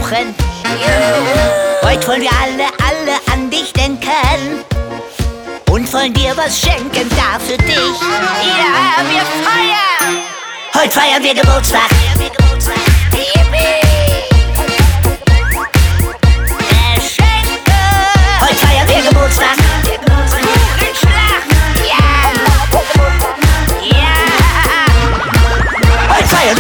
brauchen. Heute wollen wir alle an dich denken und wollen dir was schenken, da für dich. Ja, wir feiern! Heute feiern wir Geburtstag. Heute feiern wir Geburtstag.